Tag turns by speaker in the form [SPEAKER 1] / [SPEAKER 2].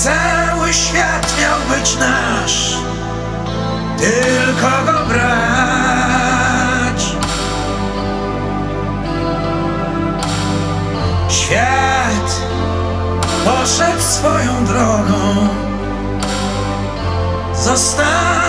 [SPEAKER 1] Cały świat miał być nasz, tylko go brać. Świat poszedł swoją drogą, został